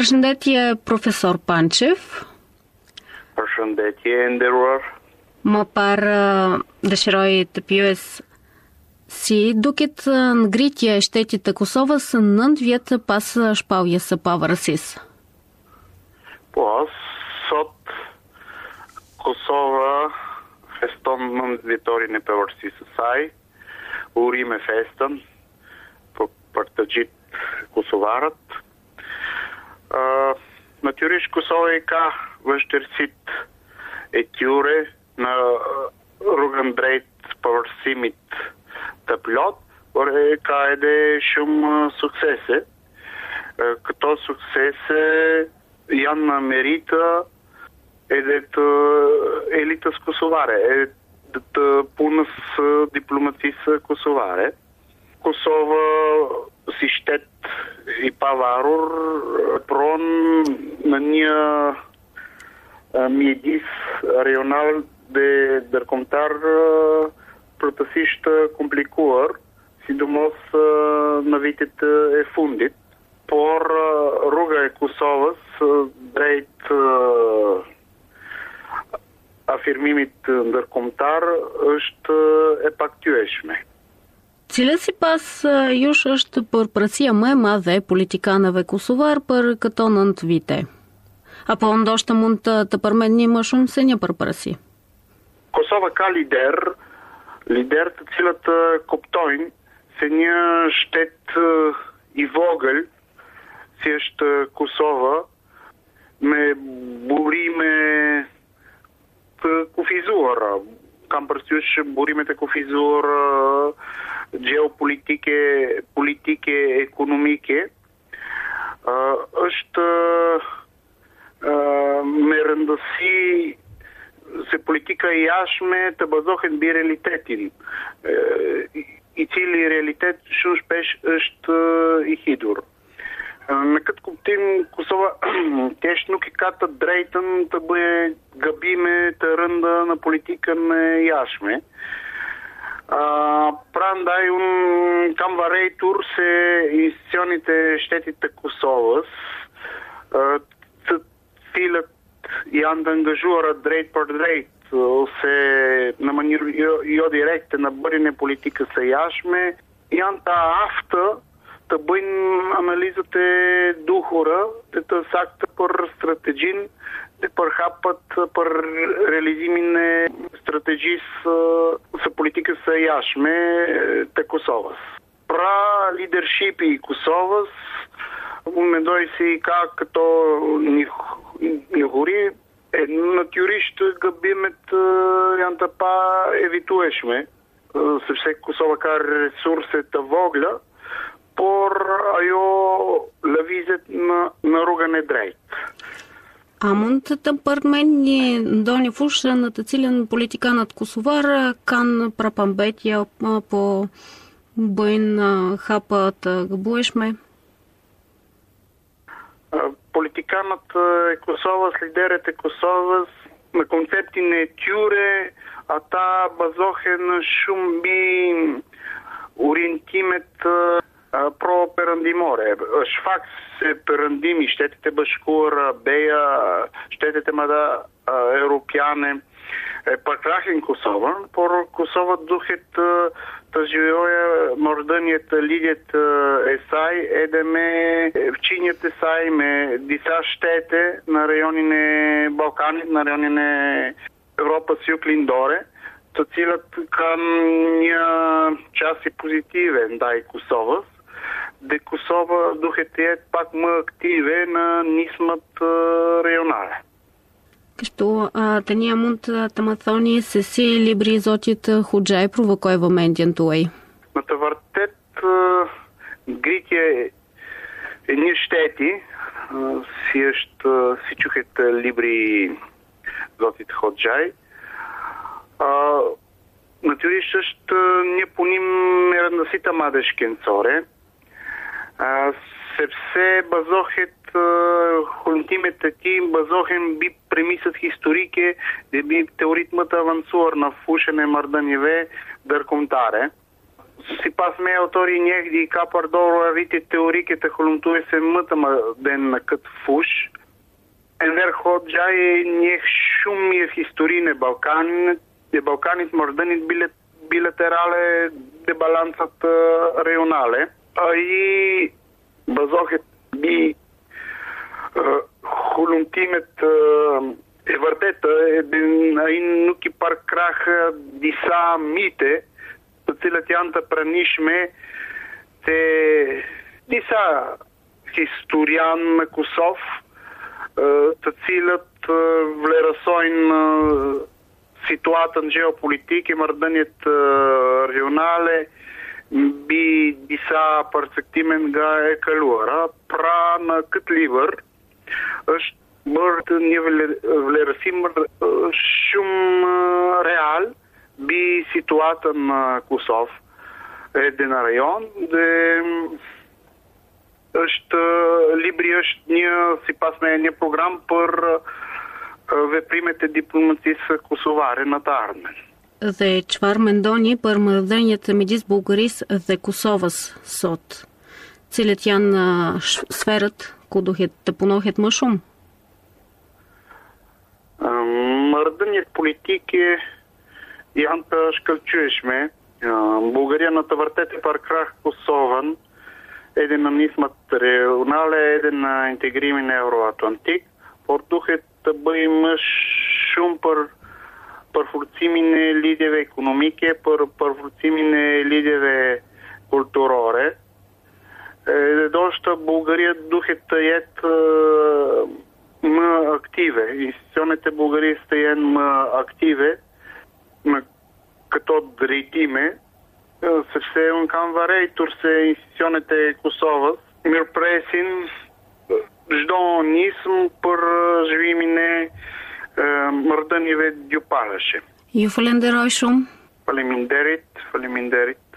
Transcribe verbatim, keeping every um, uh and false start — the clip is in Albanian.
Përshëndetje, profesor Pançev. Përshëndetje, nderuar. Më parë dëshiroj të pyes si duket ngritja e shtetit të Kosovës nëntë vjet pas shpalljes së pavarësisë. Po, sot Kosova feston nëntë vjetorin e pavarësisë së saj, urime festën për, për të gjithë kosovarët. Uh, Natyrisht Kosova i ka vështirësit e tyre në rrugën drejt pavarësimit të plot, por e ka edhe shumë suksese. Uh, këto suksese janë në meritë edhe të elitës kosovare, edhe të punës diplomacisë kosovare. Kosova si shtet i pavarur pron në një mjedis rajonal dhe ndërkombëtar plotësisht komplikuar, sidomos në vitet e fundit, por rruga e Kosovës drejt afirmimit ndërkombëtar është e pakthyeshme. Cila sipas jush është përparësia më e madhe e politikanëve kosovar për këto nëntë vite? Apo ndoshta mund të, të përmendni më shumë se një përparësi? Kosova ka lider, lider të cilët kuptojnë se një shtet i vogël, si është Kosova, me burime të kufizuara, kam përsysh burimet e kufizuar geopolitike, politike, ekonomike, uh, është uh, me rëndësi se politika e jashtme të bazohet mbi realitetin, uh, i cili realitet shumë shpesh është uh, i hidhur. Uh, në këtë kuptim, Kosova thjesht nuk i ka të drejtën të bëjë gabime të rënda në politikën e jashtme. Uh, pra ndaj unë kam varejtur se institucionit e shtetit të Kosovës, uh, të cilët janë të angazhuar drejt për drejt ose në mënyrë jo, jo direkte në bërjen e politikës së jashtme, janë të aftë të bëjnë analizat e duhura dhe të saktë për strategjinë dhe për hapët për realizimin e strategjisë së politikës së jashtme të Kosovës. Pra, leadershipi i Kosovës, unë mendoj si ka këto njohuri, e natyrisht gabimet janë të pa evitueshme, sepse Kosova ka resurse të vogla, por ajo lëvizet në, në rrugën e drejtë. A mund të përmendni ndonjë fushë në të cilën politikanët kosovar kanë prapambetje apo bëjnë hapa të gabueshme? Politikanët e Kosovës, liderët e Kosovës, në konceptin e tyre, ata bazohen shumë mbi orientimet pro-perëndimore. Është fakt se perëndimi, shtetet e bashkuara, beja, shtetet e mëdha europiane e përkrahin Kosovën, por Kosova duhet të, të zhvillojë marrëdhëniet, lidhjet e saj edhe me fqinjet e saj me disa shtete në rajonin e Ballkanit, në rajonin e Europës juglindore, të cilët kanë një qasje pozitive ndaj Kosovës, dhe Kosova duhet të jetë pak më aktive në nismat rajonale. Kështu, tani mund të më thoni se si libri i Zotit Hoxhaj provokoi vëmendjen tuaj? Në të vërtet, ngritje e një shteti, si është, si quhet libri i Zotit Hoxhaj, natyrisht është një punim me rëndësi të madhe shkencore, Uh, sepse bazohet uh, hulumtimet e tij bazohen mbi premisat historike dhe mbi teoritë më të avancuar në fushën e marrëdhënieve ndërkombëtare. sipas me autorii njeh ka përdorur arritjet teorike të kollumtuese më të mëdha në këtë fushë. Enver Hoxha e njeh shumë mirë historinë e Ballkanit, e Ballkanit marrëdhëniet bilaterale dhe balancat regionale. Ai bazohet mbi kollumtimet e vërtetë, ai nuk i parkrah disa mite të cilat janë të pranishme të disa historianë në Kosovë, të cilët vlerësojnë situatën gjeopolitike, marrëdhëniet regionale mbi disa perspektive nga e kaluara. Pra në këtë libër është bërë një vlerësim shumë real mbi situatën në Kosovë edhe në rajon, dhe është libri është një sipas me një program për veprimet e diplomacisë kosovare në të ardhmen. Dhe çfarë mendoni për marrëdhëniet midis Bullgarisë dhe Kosovës sot? Cilat janë sferët ku duhet të punohet më shumë? Marrëdhëniet politike janë të shkëlqyeshme. Bullgaria në të vërtetë e parkrah Kosovën edhe në nismat regionale, edhe në integrimin e euroatlantik, por duhet të bëjmë më shumë për përforcimin e lidhjeve ekonomike, për përforcimin e lidhjeve kulturore. Dhe ndoshta Bullgaria duhet të jetë më aktive, institucionet e Bullgarisë të jenë më aktive në këto drejtime, sepse unë kam vërejtur se institucionet e Kosovës mirëpresin çdo nismë për zhvillimin e marrëdhënieve gjuparëshe. Ju falenderoj shumë. Faleminderit, faleminderit.